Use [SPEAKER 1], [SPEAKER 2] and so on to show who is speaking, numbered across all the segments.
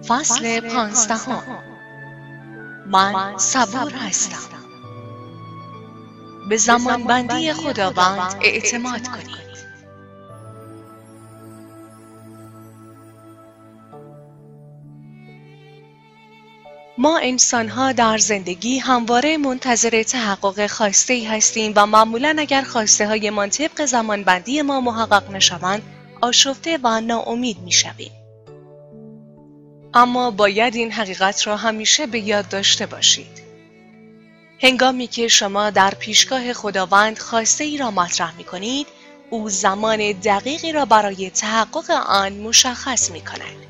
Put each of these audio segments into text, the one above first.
[SPEAKER 1] فصل 15. من صبور هستم. به زمانبندی خداوند اعتماد کنید. ما انسان‌ها در زندگی همواره منتظر تحقق خواسته‌ای هستیم و معمولاً اگر خواسته‌هایمان طبق زمانبندی ما محقق نشوند، آشفته و ناامید می‌شویم. اما باید این حقیقت را همیشه به یاد داشته باشید. هنگامی که شما در پیشگاه خداوند خواسته‌ای را مطرح می‌کنید، او زمان دقیقی را برای تحقق آن مشخص می‌کند.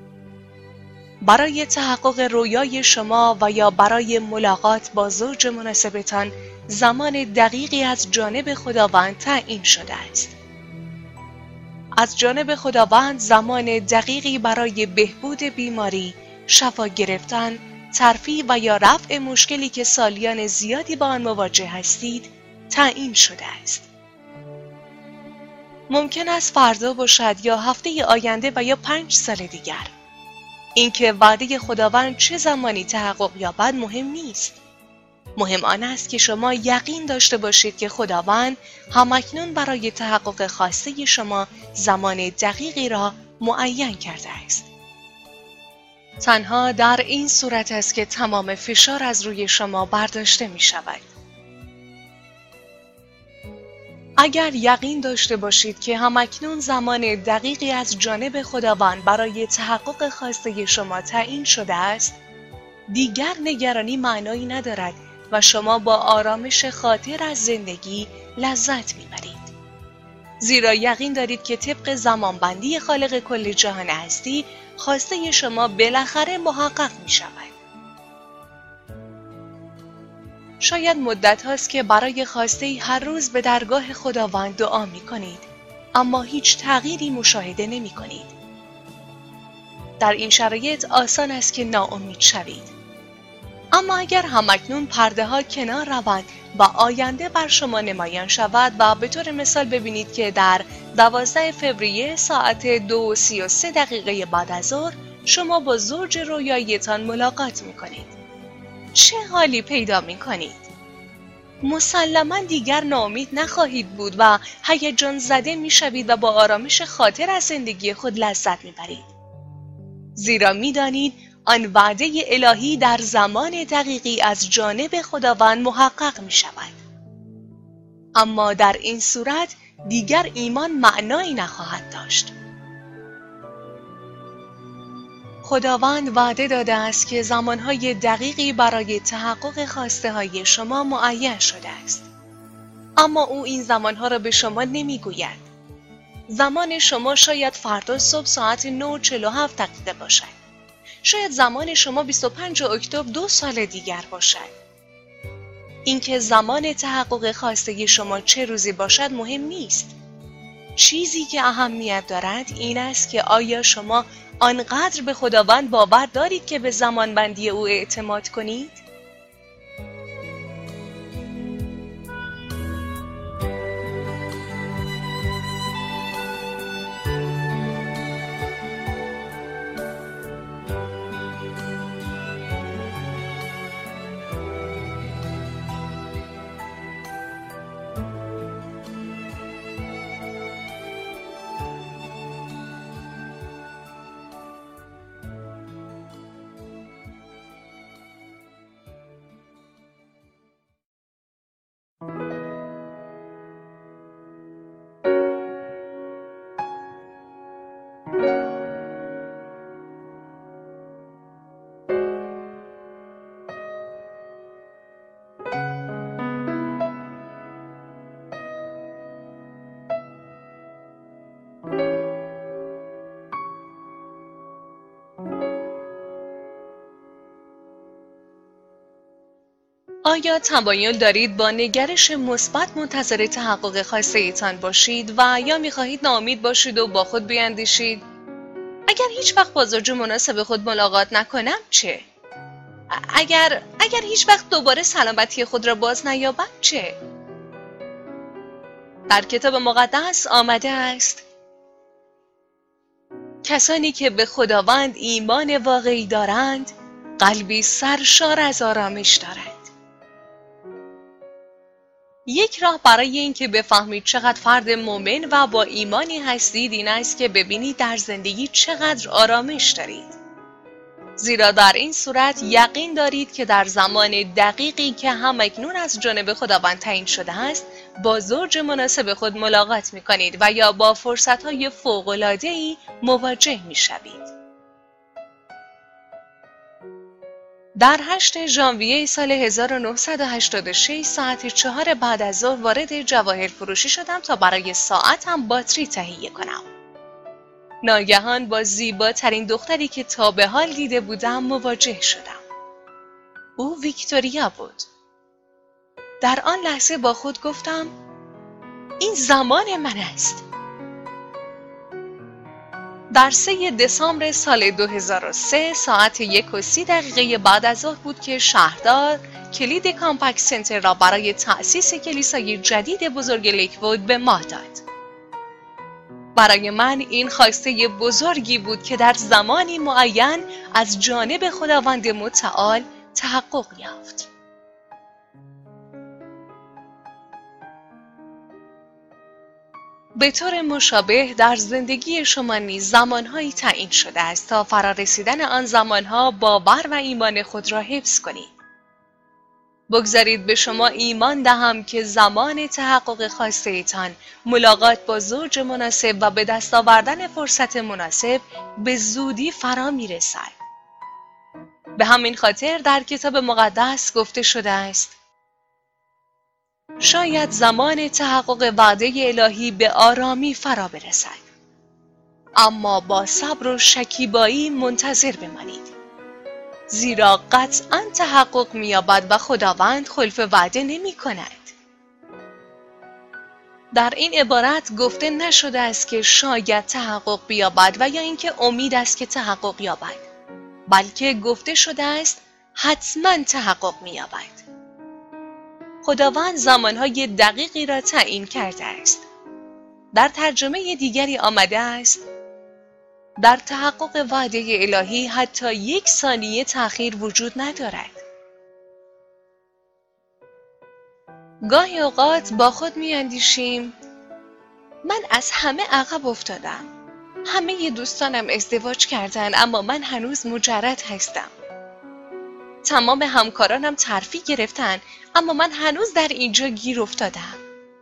[SPEAKER 1] برای تحقق رویای شما و یا برای ملاقات با زوج مناسبتان زمان دقیقی از جانب خداوند تعیین شده است. از جانب خداوند زمان دقیقی برای بهبود بیماری، شفا گرفتن، ترفیع و یا رفع مشکلی که سالیان زیادی با آن مواجه هستید تعیین شده است. ممکن است فردا باشد یا هفته آینده و یا 5 سال دیگر. اینکه وعده خداوند چه زمانی تحقق یابد مهم نیست. مهم آن است که شما یقین داشته باشید که خداوند همکنون برای تحقق خواسته شما زمان دقیقی را معین کرده است. تنها در این صورت است که تمام فشار از روی شما برداشته می شود. اگر یقین داشته باشید که همکنون زمان دقیقی از جانب خداوند برای تحقق خواسته شما تعیین شده است، دیگر نگرانی معنایی ندارد و شما با آرامش خاطر از زندگی لذت می‌برید. زیرا یقین دارید که طبق زمانبندی خالق کل جهان هستی، خواسته شما بالاخره محقق می‌شود. شاید مدت هاست که برای خواسته‌ای هر روز به درگاه خداوند دعا می کنید، اما هیچ تغییری مشاهده نمی کنید. در این شرایط آسان است که ناامید شوید. اما اگر همکنون پرده ها کنار روند و آینده بر شما نمایان شود و به طور مثال ببینید که در 12 فوریه ساعت 2:33 بعد از ظهر شما با زوج رویاییتان ملاقات می کنید. چه حالی پیدا می کنید؟ مسلماً دیگر ناامید نخواهید بود و هیجان زده می شوید و با آرامش خاطر از زندگی خود لذت می برید. زیرا می دانید آن وعده الهی در زمان دقیقی از جانب خداوند محقق می شود. اما در این صورت دیگر ایمان معنایی نخواهد داشت. خداوند وعده داده است که زمانهای دقیقی برای تحقق خواسته های شما معین شده است. اما او این زمانها را به شما نمیگوید. زمان شما شاید فردا صبح ساعت 9:47 باشد. شاید زمان شما 25 اکتبر 2 سال دیگر باشد. اینکه زمان تحقق خواسته شما چه روزی باشد مهم نیست. چیزی که اهمیت دارد این است که آیا شما آنقدر به خداوند باور دارید که به زمانبندی او اعتماد کنید؟ آیا تمایل دارید با نگرش مثبت منتظر تحقق خواسته ایتان باشید و یا می‌خواهید ناامید باشید و با خود بیندیشید اگر هیچ وقت با زوج مناسب خود ملاقات نکنم چه؟ اگر هیچ وقت دوباره سلامتی خود را باز نیابم چه؟ در کتاب مقدس آمده است کسانی که به خداوند ایمان واقعی دارند قلبی سرشار از آرامش دارند. یک راه برای اینکه بفهمید چقدر فرد مؤمن و با ایمانی هستید این است که ببینید در زندگی چقدر آرامش دارید. زیرا در این صورت یقین دارید که در زمان دقیقی که همکنون از جانب خداوند تعیین شده است با زوج مناسب خود ملاقات می‌کنید و یا با فرصت‌های فوق‌العاده‌ای مواجه می‌شوید. در 8 ژانویه سال 1986 ساعت 4 بعد از ظهر وارد جواهر فروشی شدم تا برای ساعتم باتری تهیه کنم. ناگهان با زیباترین دختری که تا به حال دیده بودم مواجه شدم. او ویکتوریا بود. در آن لحظه با خود گفتم این زمان من است. در 3 دسامبر سال 2003 ساعت 1:30 بعد از ظهر بود که شهردار کلید کامپکت سنتر را برای تأسیس کلیسای جدید بزرگ لیکوود به ما داد. برای من این خواسته بزرگی بود که در زمانی معین از جانب خداوند متعال تحقق یافت. به طور مشابه در زندگی شما نیز زمانهایی تعیین شده است تا فرارسیدن آن زمانها باور و ایمان خود را حفظ کنید. بگذارید به شما ایمان دهم که زمان تحقق خواسته‌تان ملاقات با زوج مناسب و به دست آوردن فرصت مناسب به زودی فرا می‌رسد. به همین خاطر در کتاب مقدس گفته شده است شاید زمان تحقق وعده الهی به آرامی فرا برسد، اما با صبر و شکیبایی منتظر بمانید، زیرا قطعاً تحقق می‌یابد و خداوند خلف وعده نمی‌کند. در این عبارت گفته نشده است که شاید تحقق بیابد و یا اینکه امید است که تحقق یابد، بلکه گفته شده است حتماً تحقق می‌یابد. خداوند زمانهای دقیقی را تعیین کرده است. در ترجمه دیگری آمده است در تحقق وعده الهی حتی 1 ثانیه تأخیر وجود ندارد. گاهی اوقات با خود می‌اندیشیم من از همه عقب افتادم. همه دوستانم ازدواج کردند اما من هنوز مجرد هستم. تمام همکارانم ترفیع گرفتن اما من هنوز در اینجا گیر افتادم.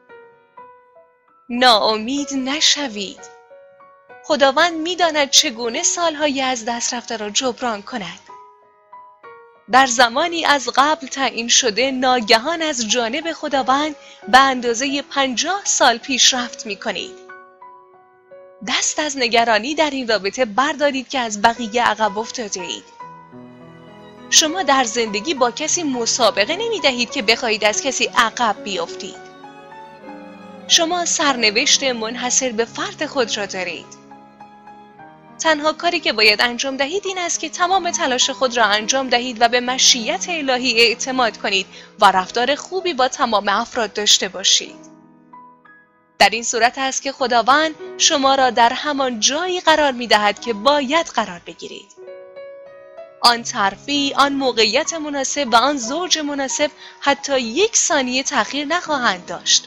[SPEAKER 1] ناامید نشوید. خداوند می‌داند چگونه سالهای از دست رفته را جبران کند. در زمانی از قبل تعیین شده ناگهان از جانب خداوند به اندازه 50 سال پیشرفت می‌کنید. دست از نگرانی در این رابطه بردارید که از بقیه عقب افتاده اید. شما در زندگی با کسی مسابقه نمی دهید که بخواهید از کسی عقب بیافتید. شما سرنوشت منحصر به فرد خود را دارید. تنها کاری که باید انجام دهید این است که تمام تلاش خود را انجام دهید و به مشیت الهی اعتماد کنید و رفتار خوبی با تمام افراد داشته باشید. در این صورت است که خداوند شما را در همان جایی قرار می دهد که باید قرار بگیرید. آن ترفیع، آن موقعیت مناسب و آن زوج مناسب حتی 1 ثانیه تأخیر نخواهند داشت.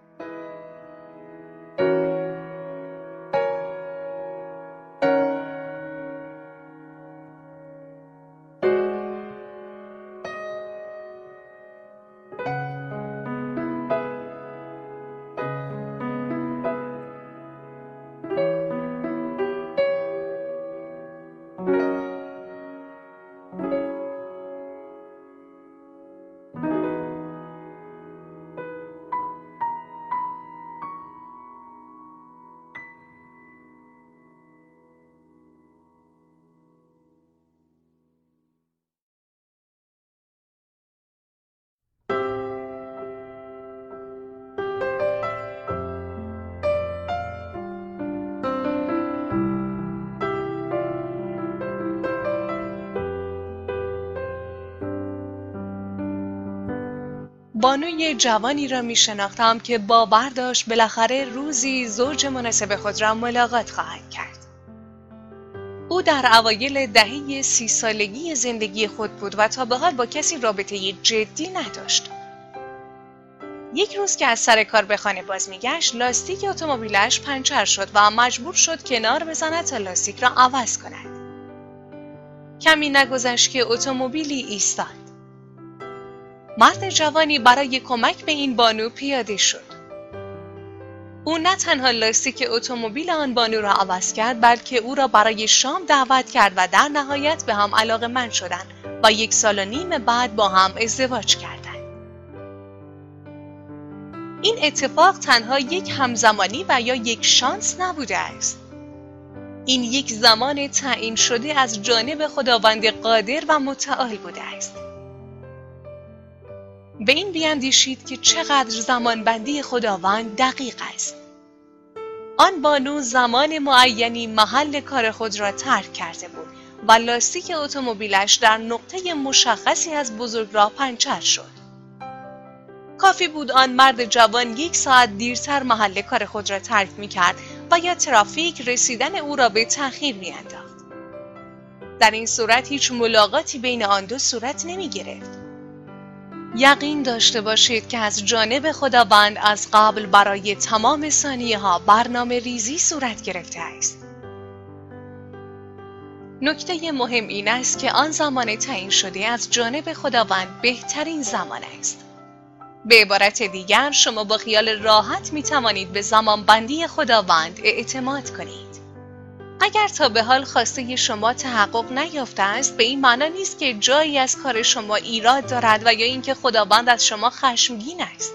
[SPEAKER 1] بانوی جوانی را می شناختم که باور داشت بالاخره روزی زوج مناسب خود را ملاقات خواهد کرد. او در اوایل دهه 30 سالگی زندگی خود بود و تا به حال با کسی رابطه جدی نداشت. یک روز که از سر کار به خانه باز میگشت، لاستیک اتومبیلش پنچر شد و مجبور شد کنار بزند تا لاستیک را عوض کند. کمی نگذشت که اتومبیلی ایستاد. مرد جوانی برای کمک به این بانو پیاده شد. او نه تنها لاستیک اتومبیل آن بانو را عوض کرد، بلکه او را برای شام دعوت کرد و در نهایت به هم علاقه‌مند شدند و 1.5 سال بعد با هم ازدواج کردند. این اتفاق تنها یک همزمانی و یا یک شانس نبوده است. این یک زمان تعیین شده از جانب خداوند قادر و متعال بوده است. به این بیندیشید که چقدر زمانبندی خداوند دقیق است. آن بانو زمان معینی محل کار خود را ترک کرده بود و لاستیک اتومبیلش در نقطه مشخصی از بزرگراه پنچر شد. کافی بود آن مرد جوان 1 ساعت دیرتر محل کار خود را ترک می‌کرد و یا ترافیک رسیدن او را به تأخیر می‌انداخت. در این صورت هیچ ملاقاتی بین آن دو صورت نمی‌گرفت. یقین داشته باشید که از جانب خداوند از قبل برای تمام ثانیه‌ها برنامه ریزی صورت گرفته است. نکته مهم این است که آن زمان تعیین شده از جانب خداوند بهترین زمان است. به عبارت دیگر، شما با خیال راحت می توانید به زمانبندی خداوند اعتماد کنید. اگر تا به حال خواسته شما تحقق نیافته است، به این معنا نیست که جایی از کار شما ایراد دارد و یا اینکه خداوند از شما خشمگین است.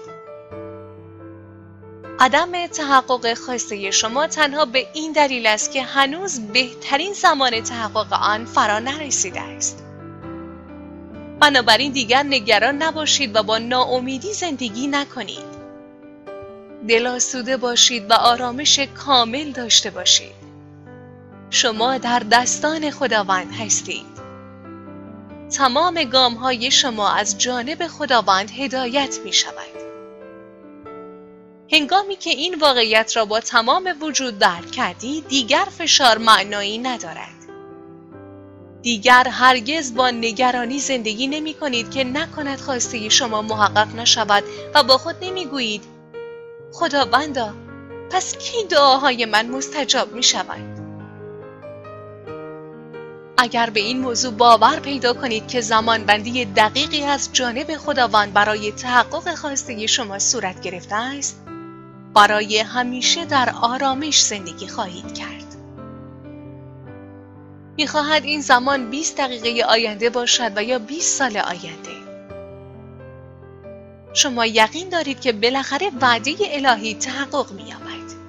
[SPEAKER 1] عدم تحقق خواسته شما تنها به این دلیل است که هنوز بهترین زمان تحقق آن فرا نرسیده است. بنابراین دیگر نگران نباشید و با ناامیدی زندگی نکنید. دلاسوده باشید و آرامش کامل داشته باشید. شما در دستان خداوند هستید. تمام گام‌های شما از جانب خداوند هدایت می شود. هنگامی که این واقعیت را با تمام وجود درک کردید، دیگر فشار معنایی ندارد. دیگر هرگز با نگرانی زندگی نمی کنید که نکند خواسته شما محقق نشود و با خود نمی گویید خداوندا، پس کی دعاهای من مستجاب می شود؟ اگر به این موضوع باور پیدا کنید که زمانبندی دقیقی از جانب خداوند برای تحقق خواسته شما صورت گرفته است، برای همیشه در آرامش زندگی خواهید کرد. می‌خواهد این زمان 20 دقیقه آینده باشد و یا 20 سال آینده. شما یقین دارید که بالاخره وعده الهی تحقق می‌یابد.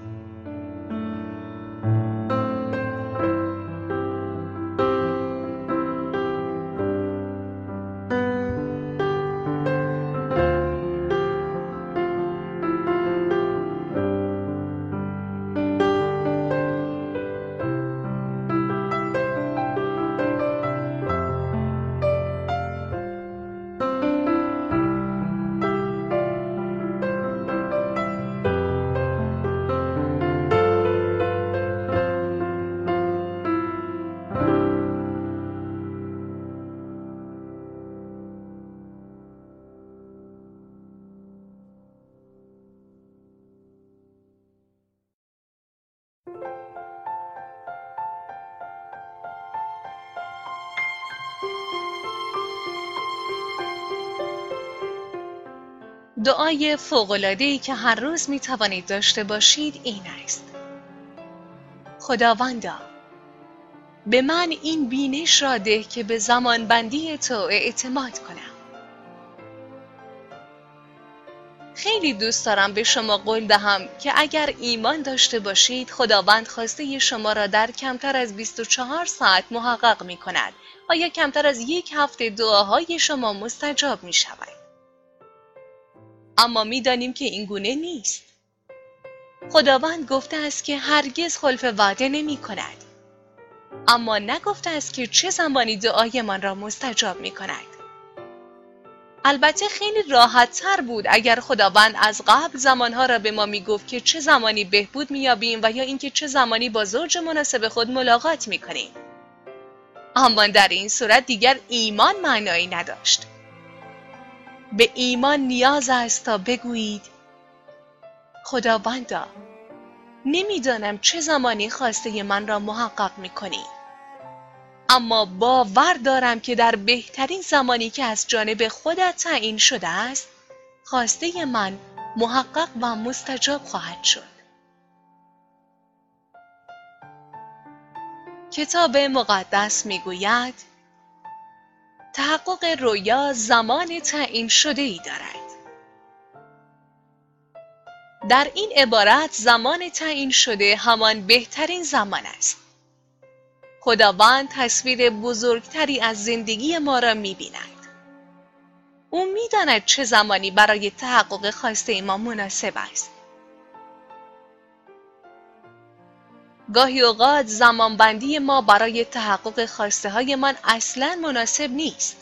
[SPEAKER 1] دعای فوق‌العاده‌ای که هر روز می توانید داشته باشید این است: خداوندا، به من این بینش را ده که به زمانبندی تو اعتماد کنم. خیلی دوست دارم به شما قول دهم که اگر ایمان داشته باشید، خداوند خواسته شما را در کمتر از 24 ساعت محقق می کند و یا کمتر از 1 هفته دعاهای شما مستجاب می شود. اما می دانیم که این گونه نیست. خداوند گفته است که هرگز خلف وعده نمی کند. اما نگفته است که چه زمانی دعای من را مستجاب می کند. البته خیلی راحت تر بود اگر خداوند از قبل زمانها را به ما می گفت که چه زمانی بهبود می یابیم و یا اینکه چه زمانی با زوج مناسب خود ملاقات می کنیم. اما در این صورت دیگر ایمان معنایی نداشت. به ایمان نیاز است تا بگویید خداوندا، نمیدانم چه زمانی خواسته من را محقق می‌کنی، اما باور دارم که در بهترین زمانی که از جانب خودت تعیین شده است، خواسته من محقق و مستجاب خواهد شد. کتاب مقدس میگوید تحقق رویا زمان تعیین شده‌ای دارد. در این عبارت زمان تعیین شده همان بهترین زمان است. خداوند تصویر بزرگتری از زندگی ما را می‌بیند. او می‌داند چه زمانی برای تحقق خواسته ما مناسب است. گاهی اوقات زمانبندی ما برای تحقق خواسته هایمان اصلاً مناسب نیست.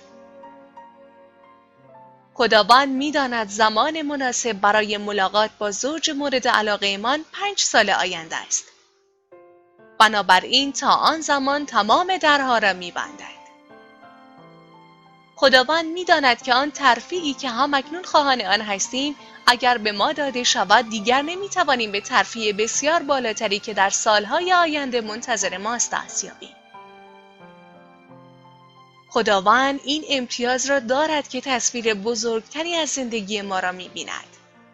[SPEAKER 1] خداوند می‌داند زمان مناسب برای ملاقات با زوج مورد علاقه‌مان 5 سال آینده است. بنابراین تا آن زمان تمام درها را می‌بندد. خداوند می‌داند که آن ترفیعی که همکنون خواهان آن هستیم اگر به ما داده شود دیگر نمی‌توانیم به ترفیع بسیار بالاتری که در سالهای آینده منتظر ماست دست یابیم. خداوند این امتیاز را دارد که تصویر بزرگتری از زندگی ما را می‌بیند.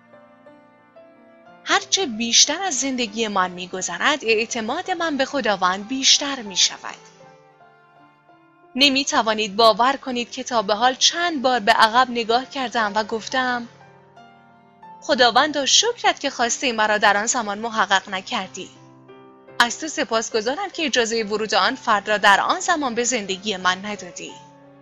[SPEAKER 1] هرچه بیشتر از زندگی من می‌گذرد، اعتماد من به خداوند بیشتر می‌شود. نمی‌توانید باور کنید که تا به حال چند بار به عقب نگاه کردم و گفتم خداوندا شکرت که خواسته مرا در آن زمان محقق نکردی. از تو سپاسگزارم که اجازه ورود آن فرد را در آن زمان به زندگی من ندادی.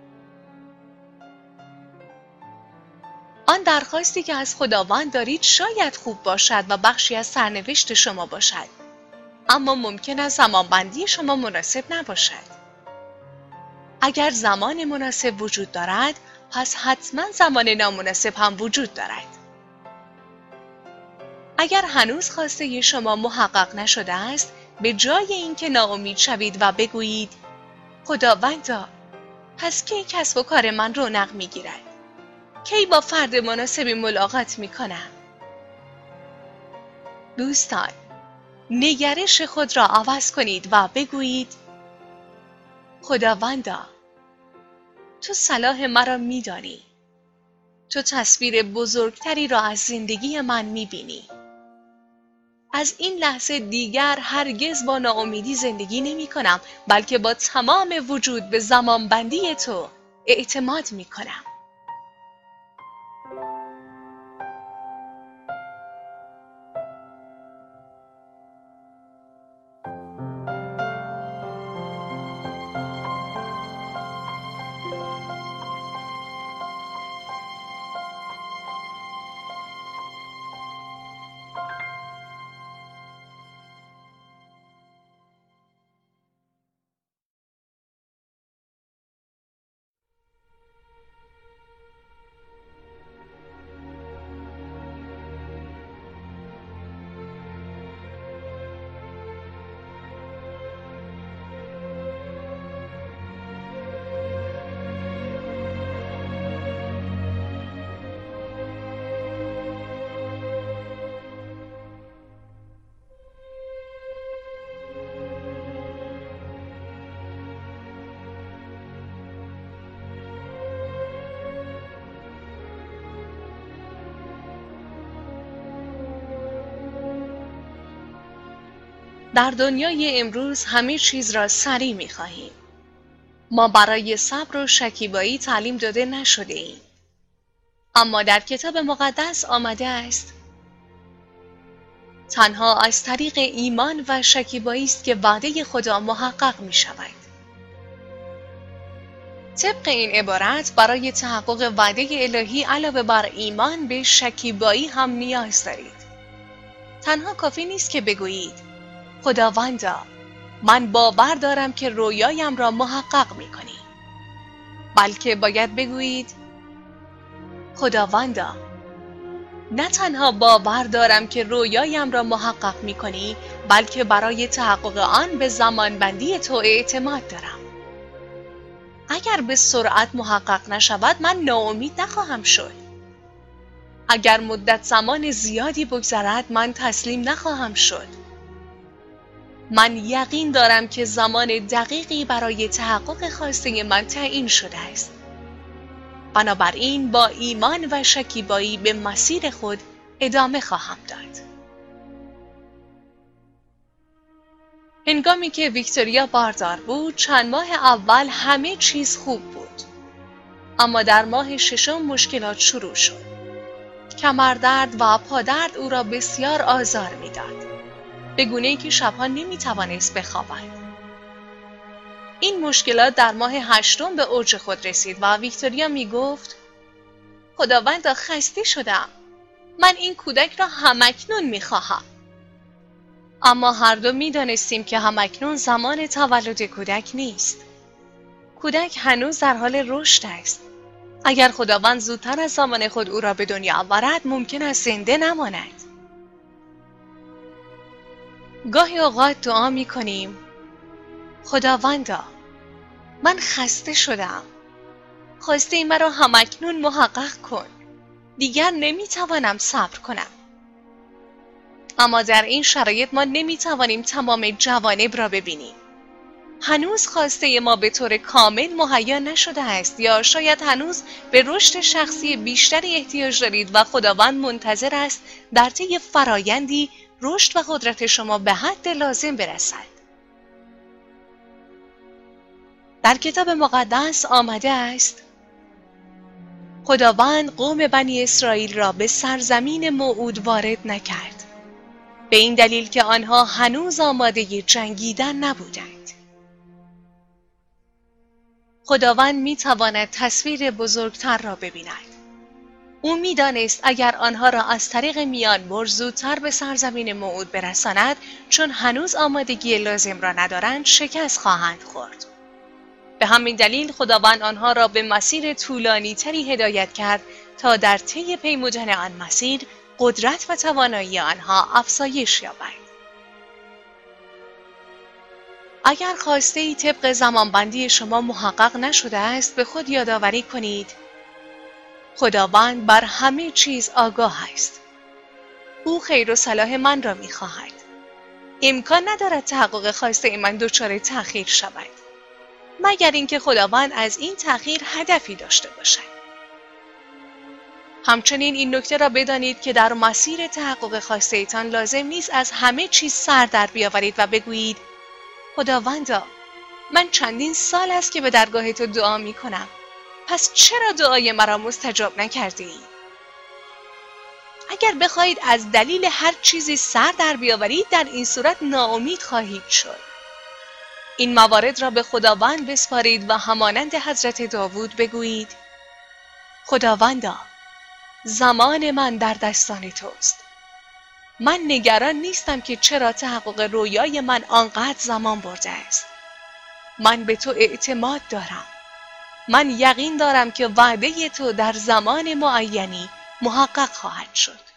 [SPEAKER 1] آن درخواستی که از خداوند دارید شاید خوب باشد و بخشی از سرنوشت شما باشد، اما ممکن است زمانبندی شما مناسب نباشد. اگر زمان مناسب وجود دارد، پس حتما زمان نامناسب هم وجود دارد. اگر هنوز خواسته شما محقق نشده است، به جای اینکه ناامید شوید و بگویید خداوندا، پس کی کسب و کار من رونق میگیرد؟ کی با فرد مناسبی ملاقات میکنم؟ دوستان، نگرش خود را عوض کنید و بگویید خداوندا، تو صلاح مرا میدانی. تو تصویر بزرگتری را از زندگی من میبینی. از این لحظه دیگر هرگز با ناامیدی زندگی نمی کنم، بلکه با تمام وجود به زمانبندی تو اعتماد می کنم. در دنیای امروز همه چیز را سریع می‌خواهیم. ما برای صبر و شکیبایی تعلیم داده نشده ایم. اما در کتاب مقدس آمده است تنها از طریق ایمان و شکیبایی است که وعده خدا محقق می‌شود. طبق این عبارت برای تحقق وعده الهی علاوه بر ایمان به شکیبایی هم نیاز دارید. تنها کافی نیست که بگویید خداوندا، من باور دارم که رویایم را محقق می‌کنی، بلکه باید بگویید خداوندا، نه تنها باور دارم که رویایم را محقق می‌کنی، بلکه برای تحقق آن به زمانبندی تو اعتماد دارم. اگر به سرعت محقق نشود من ناامید نخواهم شد. اگر مدت زمان زیادی بگذرد من تسلیم نخواهم شد. من یقین دارم که زمان دقیقی برای تحقق خواسته من تعیین شده است. بنابراین با ایمان و شکیبایی به مسیر خود ادامه خواهم داد. هنگامی که ویکتوریا باردار بود، چند ماه اول همه چیز خوب بود. اما در ماه ششم مشکلات شروع شد. کمردرد و پادرد او را بسیار آزار می‌داد. به گونه‌ای که شبها نمی‌توانست بخوابد. این مشکلات در ماه هشتم به اوج خود رسید و ویکتوریا می‌گفت: خداوندا خسته شدم. من این کودک را همکنون می‌خواهم. اما هر دو می‌دانستیم که همکنون زمان تولد کودک نیست. کودک هنوز در حال رشد است. اگر خداوند زودتر از زمان خود او را به دنیا آورد ممکن است زنده نماند. گاهی اوقات دعا می‌کنیم: خداوندا من خسته شدم. خواسته مرا همکنون محقق کن. دیگر نمی‌توانم صبر کنم. اما در این شرایط ما نمی‌توانیم تمام جوانب را ببینیم. هنوز خواسته ما به طور کامل مهیا نشده است، یا شاید هنوز به رشد شخصی بیشتری احتیاج دارید و خداوند منتظر است در طی فرایندی رشد و قدرت شما به حد لازم برسد. در کتاب مقدس آمده است: خداوند قوم بنی اسرائیل را به سرزمین موعود وارد نکرد، به این دلیل که آنها هنوز آماده جنگیدن نبودند. خداوند می تواند تصویر بزرگتر را ببیند. او می دانست اگر آنها را از طریق میانبر زودتر به سرزمین موعود برساند، چون هنوز آمادگی لازم را ندارند، شکست خواهند خورد. به همین دلیل خداوند آنها را به مسیر طولانی تری هدایت کرد تا در طی پیمودن آن مسیر قدرت و توانایی آنها افزایش یابد. اگر خواسته‌ای طبق زمانبندی شما محقق نشده است، به خود یادآوری کنید: خداوند بر همه چیز آگاه است. او خیر و صلاح من را می‌خواهد. امکان ندارد تحقق خواسته من دچار تأخیر شود، مگر اینکه خداوند از این تأخیر هدفی داشته باشد. همچنین این نکته را بدانید که در مسیر تحقق خواسته‌تان لازم نیست از همه چیز سر در بیاورید و بگویید: خداوندا من چندین سال است که به درگاه تو دعا می کنم، پس چرا دعای مرا مستجاب نکردی؟ اگر بخواهید از دلیل هر چیزی سر در بیاورید، در این صورت ناامید خواهید شد. این موارد را به خداوند بسپارید و همانند حضرت داوود بگویید: خداوندا زمان من در دستان توست. من نگران نیستم که چرا تحقق رویای من آنقدر زمان برده است. من به تو اعتماد دارم. من یقین دارم که وعده تو در زمان معینی محقق خواهد شد.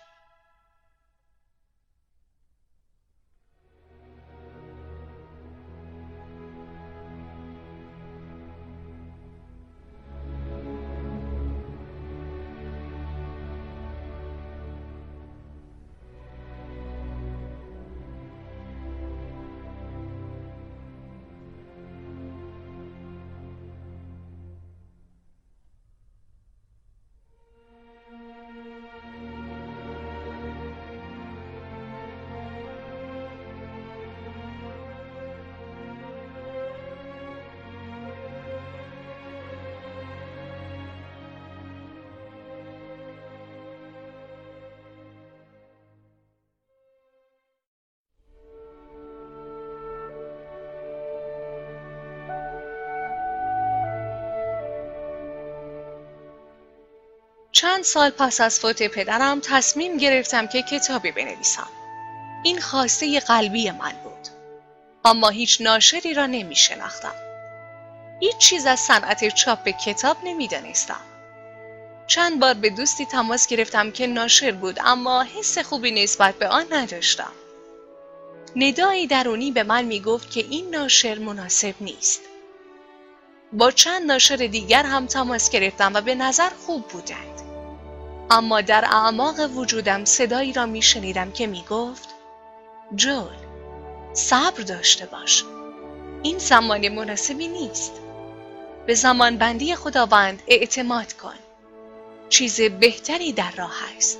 [SPEAKER 1] چند سال پس از فوت پدرم تصمیم گرفتم که کتابی بنویسم. این خواسته قلبی من بود. اما هیچ ناشری را نمی شناختم. هیچ چیز از صنعت چاپ کتاب نمی دانستم. چند بار به دوستی تماس گرفتم که ناشر بود، اما حس خوبی نسبت به آن نداشتم. ندایی درونی به من می گفت که این ناشر مناسب نیست. با چند ناشر دیگر هم تماس گرفتم و به نظر خوب بودند. اما در اعماق وجودم صدایی را می شنیدم که می گفت جول، صبر داشته باش. این زمان مناسبی نیست. به زمانبندی خداوند اعتماد کن. چیز بهتری در راه است.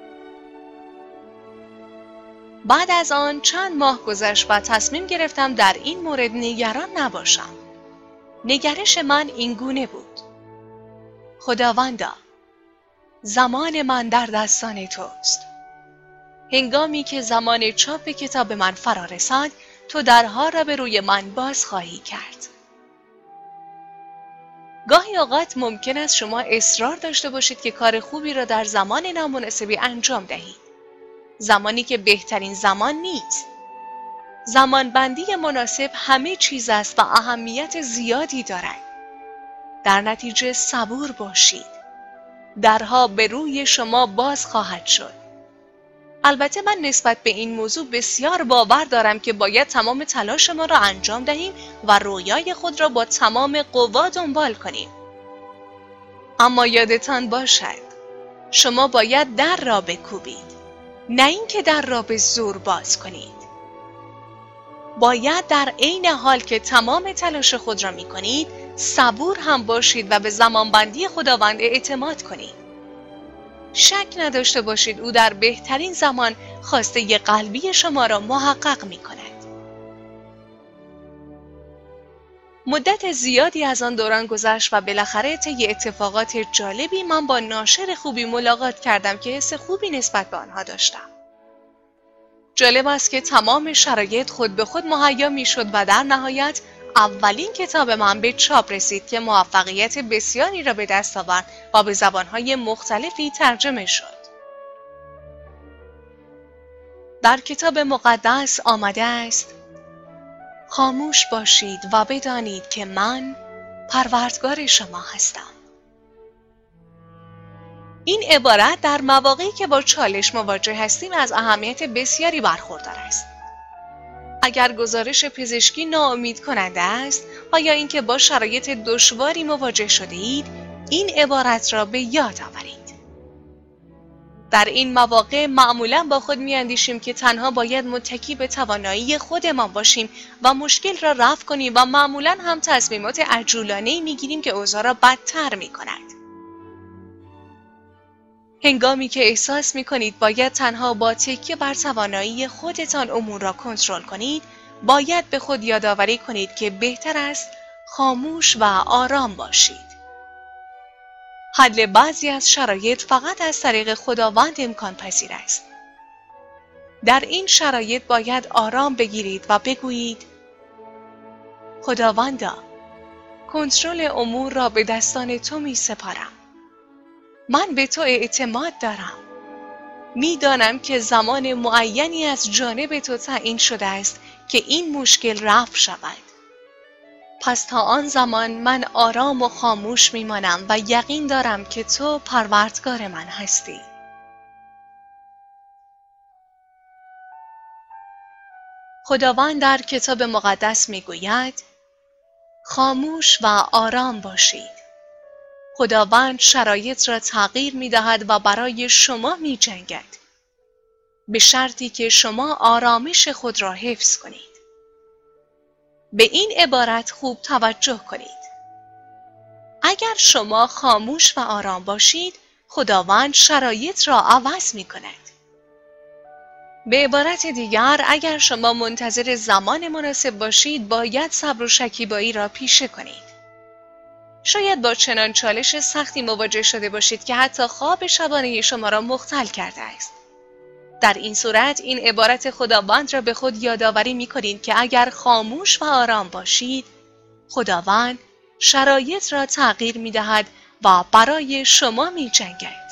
[SPEAKER 1] بعد از آن چند ماه گذشت و تصمیم گرفتم در این مورد نگران نباشم. نگرش من این گونه بود: خداوندا، زمان من در دستان توست. هنگامی که زمان چاپ کتاب من فرا رسد، تو درها را به روی من باز خواهی کرد. گاهی اوقات ممکن است شما اصرار داشته باشید که کار خوبی را در زمان نامناسبی انجام دهید. زمانی که بهترین زمان نیست. زمانبندی مناسب همه چیز است و اهمیت زیادی دارد. در نتیجه صبور باشید. درها به روی شما باز خواهد شد. البته من نسبت به این موضوع بسیار باور دارم که باید تمام تلاش ما را انجام دهیم و رویای خود را با تمام قوا دنبال کنیم. اما یادتان باشد، شما باید در را بکوبید، نه اینکه در را به زور باز کنید. باید در عین حال که تمام تلاش خود را می کنید، صبور هم باشید و به زمانبندی خداوند اعتماد کنید. شک نداشته باشید او در بهترین زمان خواسته قلبی شما را محقق می کند. مدت زیادی از آن دوران گذشت و بالاخره طی اتفاقات جالبی من با ناشر خوبی ملاقات کردم که حس خوبی نسبت به آنها داشتم. جالب است که تمام شرایط خود به خود مهیا می شد و در نهایت اولین کتاب من به چاپ رسید که موفقیت بسیاری را به دست آورد و به زبانهای مختلفی ترجمه شد. در کتاب مقدس آمده است: خاموش باشید و بدانید که من پروردگار شما هستم. این عبارت در مواقعی که با چالش مواجه هستیم از اهمیت بسیاری برخوردار است. اگر گزارش پزشکی ناامید کننده است و یا اینکه با شرایط دشواری مواجه شده اید، این عبارت را به یاد آورید. در این مواقع معمولاً با خود می‌اندیشیم که تنها باید متکی به توانایی خودمان باشیم و مشکل را رفع کنیم و معمولاً هم تصمیمات عجولانه‌ای می‌گیریم که اوضاع را بدتر می‌کند. هنگامی که احساس می‌کنید باید تنها با تکیه بر توانایی خودتان امور را کنترل کنید، باید به خود یادآوری کنید که بهتر است خاموش و آرام باشید. حل بعضی از شرایط فقط از طریق خداوند امکان پذیر است. در این شرایط باید آرام بگیرید و بگویید: خداوندا، کنترل امور را به دستان تو می سپارم. من به تو اعتماد دارم. می دانم که زمان معینی از جانب تو تعیین شده است که این مشکل رفع شود. پس تا آن زمان من آرام و خاموش می مانم و یقین دارم که تو پروردگار من هستی. خداوند در کتاب مقدس می گوید: خاموش و آرام باشید. خداوند شرایط را تغییر می دهد و برای شما می جنگد. به شرطی که شما آرامش خود را حفظ کنید. به این عبارت خوب توجه کنید. اگر شما خاموش و آرام باشید، خداوند شرایط را عوض می کند. به عبارت دیگر، اگر شما منتظر زمان مناسب باشید، باید صبر و شکیبایی را پیشه کنید. شاید با چنان چالش سختی مواجه شده باشید که حتی خواب شبانه شما را مختل کرده است. در این صورت این عبارت خداوند را به خود یادآوری می‌کنید که اگر خاموش و آرام باشید، خداوند شرایط را تغییر می‌دهد و برای شما می‌جنگد.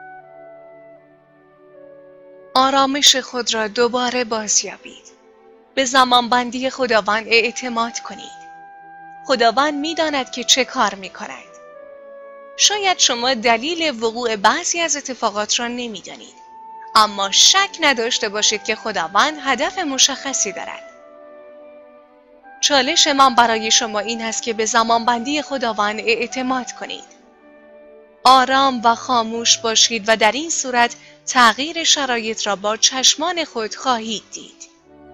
[SPEAKER 1] آرامش خود را دوباره بازیابید. به زمانبندی خداوند اعتماد کنید. خداوند می‌داند که چه کار می‌کند. شاید شما دلیل وقوع بعضی از اتفاقات را نمی‌دانید. اما شک نداشته باشید که خداوند هدف مشخصی دارد. چالش من برای شما این است که به زمانبندی خداوند اعتماد کنید. آرام و خاموش باشید و در این صورت تغییر شرایط را با چشمان خود خواهید دید.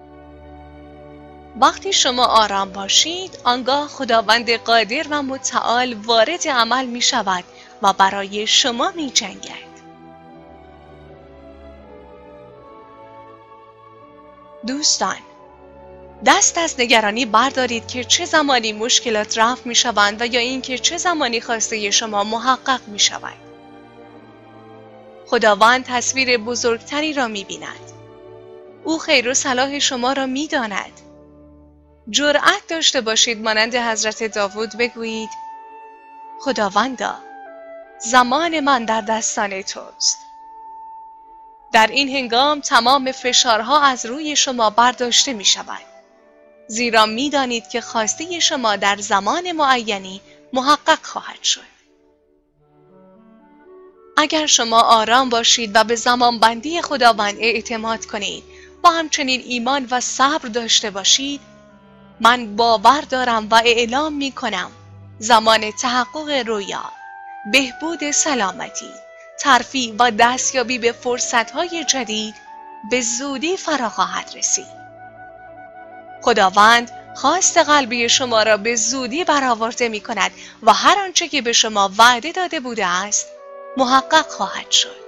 [SPEAKER 1] وقتی شما آرام باشید، آنگاه خداوند قادر و متعال وارد عمل می شود و برای شما می جنگد. دوستان، دست از نگرانی بردارید که چه زمانی مشکلات رفع می شوند و یا اینکه چه زمانی خواسته شما محقق می شود. خداوند تصویر بزرگتری را می بیند. او خیر و صلاح شما را می داند. جرأت داشته باشید مانند حضرت داوود بگویید: خداوندا، زمان من در دستان توست. در این هنگام تمام فشارها از روی شما برداشته می شود. زیرا می دانید که خواسته شما در زمان معینی محقق خواهد شد. اگر شما آرام باشید و به زمانبندی خداوند اعتماد کنید و همچنین ایمان و صبر داشته باشید، من باور دارم و اعلام می کنم زمان تحقق رویا، بهبود سلامتی، ترفیع و دستیابی به فرصت‌های جدید به زودی فرا خواهد رسید. خداوند خواست قلبی شما را به زودی برآورده می کند و هر آنچه که به شما وعده داده بوده است محقق خواهد شد.